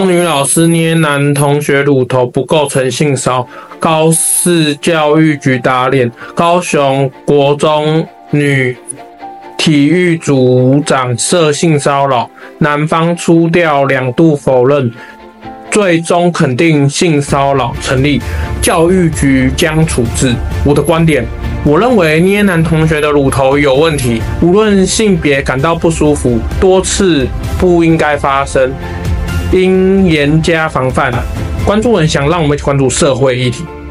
女老师捏男同学乳头不构成性骚扰，高市教育局打脸。高雄国中女体育组长涉性骚扰，男方出调2度否认，最终肯定性骚扰成立，教育局将处置。我的观点，我认为捏男同学的乳头有问题，无论性别感到不舒服，多次不应该发生，应严加防范。关注人想让我们一起关注社会议题。